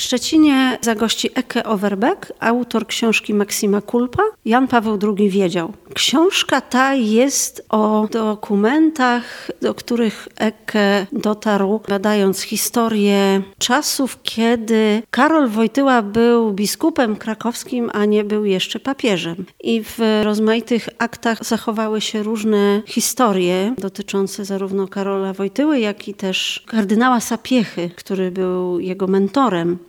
Szczecinie zagości Ecke Overbeck, autor książki Maxima Culpa. Jan Paweł II wiedział. Książka ta jest o dokumentach, do których Ecke dotarł, badając historię czasów, kiedy Karol Wojtyła był biskupem krakowskim, a nie był jeszcze papieżem. I w rozmaitych aktach zachowały się różne historie dotyczące zarówno Karola Wojtyły, jak i też kardynała Sapiechy, który był jego mentorem.